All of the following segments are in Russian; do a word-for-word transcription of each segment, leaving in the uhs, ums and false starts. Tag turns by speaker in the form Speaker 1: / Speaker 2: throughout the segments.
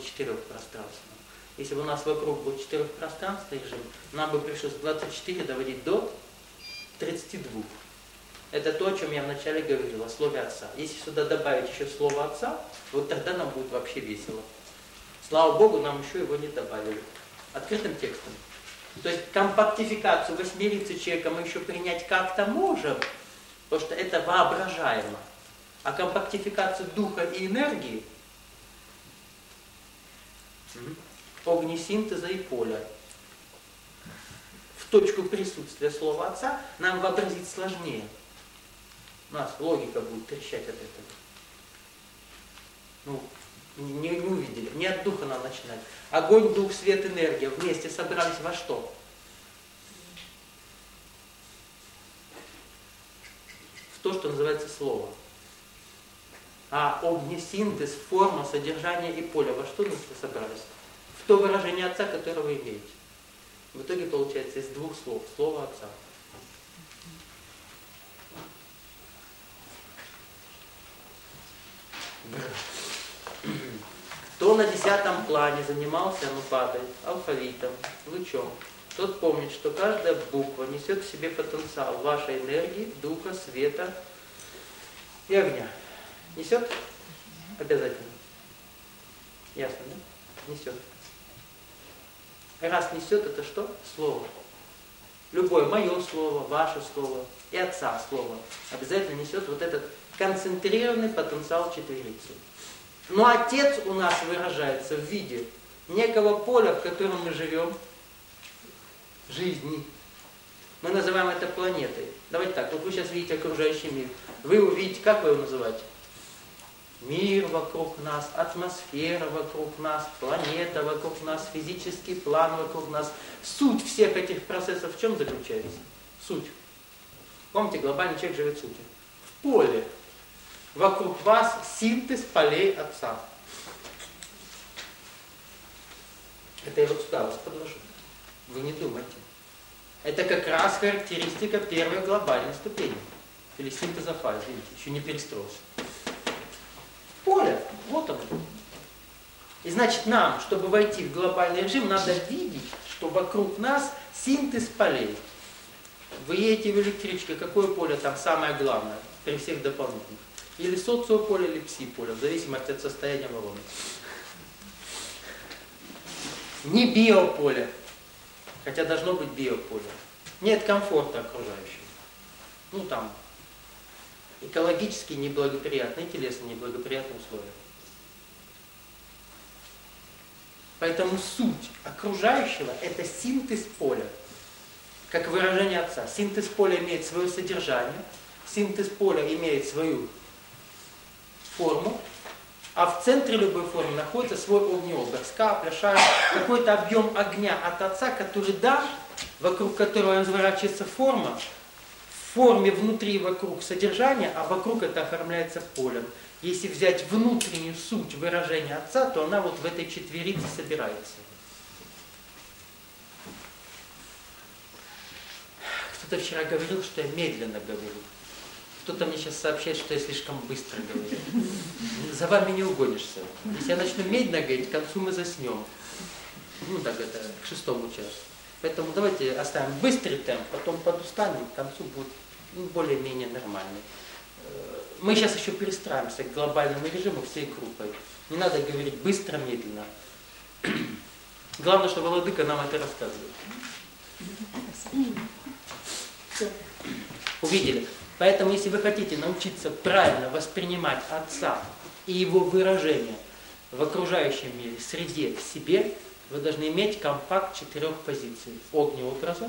Speaker 1: четырех пространственном. Если бы у нас вокруг был четырехпространственный режим, нам бы пришлось двадцать четыре доводить до тридцати двух. Это то, о чем я вначале говорил, о слове Отца. Если сюда добавить еще слово Отца, вот тогда нам будет вообще весело. Слава Богу, нам еще его не добавили. Открытым текстом. То есть компактификацию восьмерицы человека мы еще принять как-то можем, потому что это воображаемо. А компактификацию духа и энергии, огнесинтеза и поля, в точку присутствия слова Отца нам вообразить сложнее. У нас логика будет трещать от этого. Ну, не, не увидели. Не от духа нам начинать. Огонь, дух, свет, энергия вместе собрались во что? В то, что называется слово. А огнесинтез, форма, содержание и поле во что мы собрались? В то выражение Отца, которое вы имеете. В итоге получается из двух слов. Слово Отца. Кто на десятом плане занимался, ну падает, алфавитом, лучом, тот помнит, что каждая буква несет в себе потенциал вашей энергии, духа, света и огня. Несет? Обязательно. Ясно, да? Несет. Раз несет, это что? Слово. Любое мое слово, ваше слово и Отца слово обязательно несет вот этот концентрированный потенциал четверицы. Но Отец у нас выражается в виде некого поля, в котором мы живем, жизни. Мы называем это планетой. Давайте так, вот вы сейчас видите окружающий мир. Вы увидите, как вы его называете? Мир вокруг нас, атмосфера вокруг нас, планета вокруг нас, физический план вокруг нас. Суть всех этих процессов в чем заключается? Суть. Помните, глобальный человек живет в сути. В поле. Вокруг вас синтез полей Отца. Это я вот сюда вас подложу. Вы не думайте. Это как раз характеристика первой глобальной ступени. Или синтеза фаз, видите, еще не перестроился. Поле, вот оно. И значит, нам, чтобы войти в глобальный режим, надо видеть, что вокруг нас синтез полей. Вы едете в электричке, какое поле там самое главное при всех дополнительных? Или социополе, или пси-поле, в зависимости от состояния вагона. Не биополе, хотя должно быть биополе. Нет комфорта окружающего. Ну там, экологически неблагоприятные, телесно неблагоприятные условия. Поэтому суть окружающего – это синтез поля. Как выражение Отца. Синтез поля имеет свое содержание, синтез поля имеет свою форму, а в центре любой формы находится свой огнеобраз, капля, шар, какой-то объем огня от Отца, который, да, вокруг которого разворачивается форма, в форме внутри и вокруг содержания, а вокруг это оформляется полем. Если взять внутреннюю суть выражения Отца, то она вот в этой четверице собирается. Кто-то вчера говорил, что я медленно говорю. Кто-то мне сейчас сообщает, что я слишком быстро говорю. За вами не угонишься. Если я начну медленно говорить, к концу мы заснем. Ну так это, к шестому часу. Поэтому давайте оставим быстрый темп, потом подустанем, к концу будет ну, более-менее нормальный. Мы сейчас еще перестраиваемся к глобальному режиму всей группой. Не надо говорить быстро, медленно. Главное, чтобы Владыка нам это рассказывал. Увидели? Поэтому, если вы хотите научиться правильно воспринимать Отца и Его выражение в окружающем мире, среде, в себе, вы должны иметь компакт четырех позиций. Огнеобраза,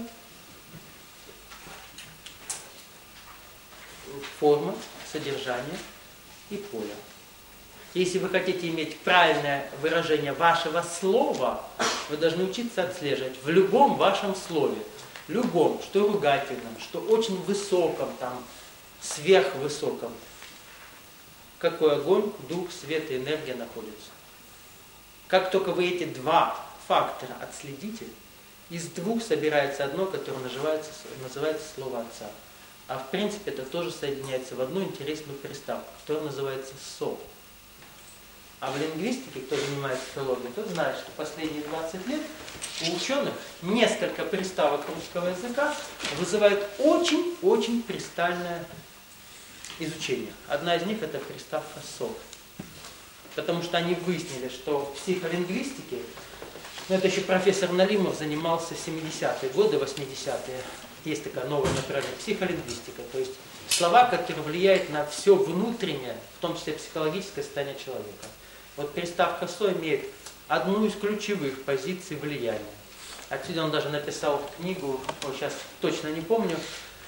Speaker 1: форма, содержание и поле. Если вы хотите иметь правильное выражение вашего слова, вы должны учиться отслеживать в любом вашем слове, любом, что ругательном, что очень высоком, там, сверхвысоком, какой огонь, дух, свет и энергия находятся. Как только вы эти два фактора отследите, из двух собирается одно, которое называется, называется слово Отца. А в принципе это тоже соединяется в одну интересную приставку, которая называется «со». А в лингвистике, кто занимается филологией, тот знает, что последние двадцать лет у ученых несколько приставок русского языка вызывают очень-очень пристальное изучение. Одна из них это приставка «со». Потому что они выяснили, что в психолингвистике, ну это еще профессор Налимов занимался в семидесятые годы, восьмидесятые, есть такая новая направление, психолингвистика, то есть слова, которые влияют на все внутреннее, в том числе психологическое состояние человека. Вот приставка «со» имеет одну из ключевых позиций влияния. Отсюда он даже написал книгу, вот сейчас точно не помню,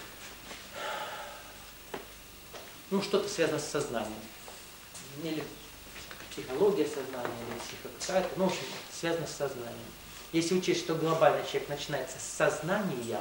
Speaker 1: ну что-то связано с сознанием. Или психология сознания, или психо какая-то, ну в общем, связано с сознанием. Если учесть, что глобальный человек начинается с сознания,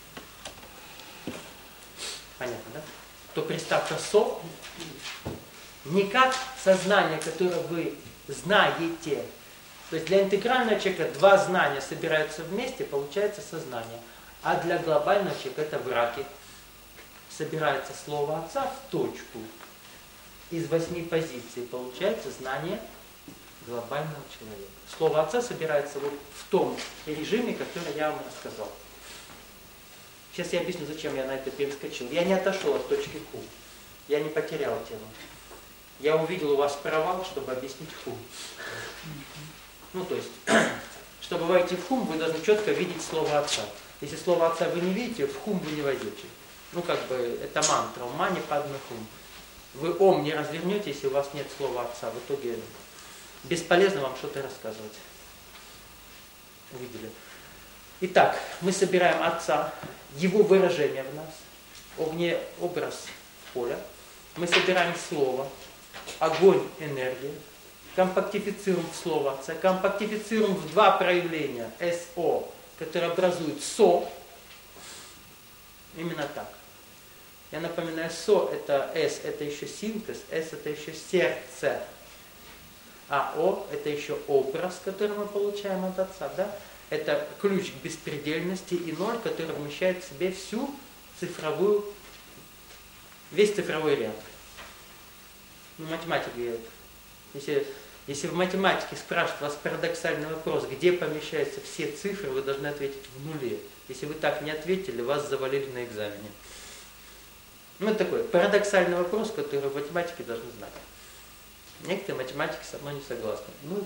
Speaker 1: понятно, да? То приставка «со» не как сознание, которое вы знаете. То есть для интегрального человека два знания собираются вместе, получается сознание. А для глобального человека это браки. Собирается слово отца в точку. Из восьми позиций получается знание глобального человека. Слово отца собирается вот в том режиме, который я вам рассказал. Сейчас я объясню, зачем я на это перескочил. Я не отошел от точки ху. Я не потерял тему. Я увидел у вас провал, чтобы объяснить хум. Ну, то есть, чтобы войти в хум, вы должны четко видеть слово отца. Если слово отца вы не видите, в хум вы не войдете. Ну, как бы, это мантра. Мани падме хум. Вы ом не развернете, если у вас нет слова отца. В итоге бесполезно вам что-то рассказывать. Увидели? Итак, мы собираем отца, его выражение в нас, огне образ поля. Мы собираем слово, огонь, энергия, компактифицируем в слово отца, компактифицируем в два проявления СО, которые образуют СО. Именно так. Я напоминаю, СО это С, это еще синтез, С это еще сердце, а О это еще образ, который мы получаем от отца, да? Это ключ к беспредельности и ноль, который вмещает в себе всю цифровую, весь цифровой ряд. Ну, математика говорит, если, если в математике спрашивают вас парадоксальный вопрос, где помещаются все цифры, вы должны ответить в нуле. Если вы так не ответили, вас завалили на экзамене. Ну, это такой парадоксальный вопрос, который в математике должны знать. Некоторые математики со мной не согласны. Ну,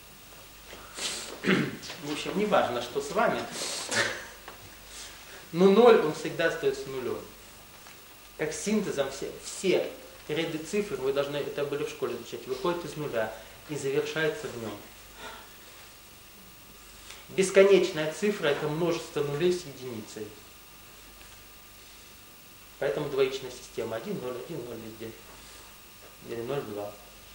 Speaker 1: в общем, не важно, что с вами, но ноль, он всегда остается нулем. Как синтезом все, все ряды цифр, вы должны, это были в школе изучать, выходят из нуля и завершаются в нем. Бесконечная цифра – это множество нулей с единицей. Поэтому двоичная система один, ноль, один, ноль везде. Или ноль, два.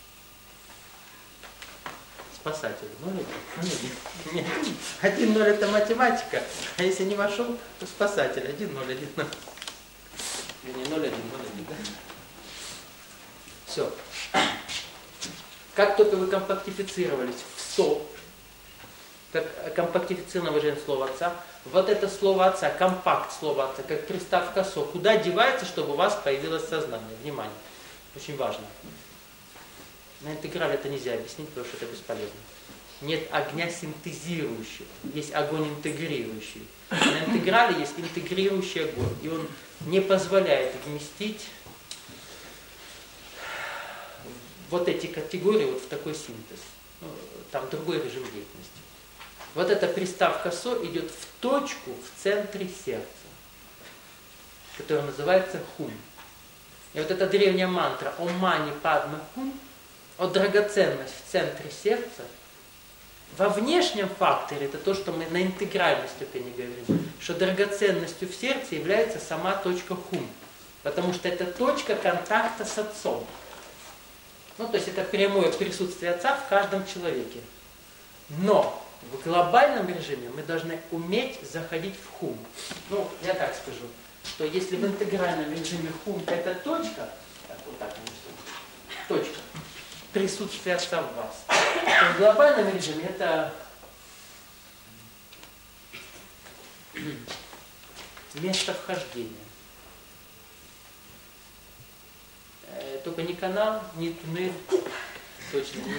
Speaker 1: Спасатель. ноль, один. Нет. один, ноль это математика, а если не вошел, то спасатель. один, ноль, один, ноль. Вернее, ноль, один, ноль, один, да? Все. Как только вы компактифицировались в СО, как компактифицировано выражение слова отца, вот это слово отца, компакт слова отца, как приставка СО, куда девается, чтобы у вас появилось сознание? Внимание. Очень важно. На интеграле это нельзя объяснить, потому что это бесполезно. Нет огня синтезирующего, есть огонь интегрирующий. На интеграле есть интегрирующий огонь, и он не позволяет вместить вот эти категории вот в такой синтез. Ну, там другой режим деятельности. Вот эта приставка СО идет в точку в центре сердца, которая называется хум. И вот эта древняя мантра «Ом мани падме хум», о драгоценность в центре сердца, во внешнем факторе, это то, что мы на интегральной ступени говорим, что драгоценностью в сердце является сама точка хум, потому что это точка контакта с отцом. Ну, то есть это прямое присутствие отца в каждом человеке. Но в глобальном режиме мы должны уметь заходить в хум. Ну, я так скажу, что если в интегральном режиме хум это точка, так, вот так нарисую, точка, присутствие отца в вас, то в глобальном режиме это место вхождения. Только не канал, не туннель, точно не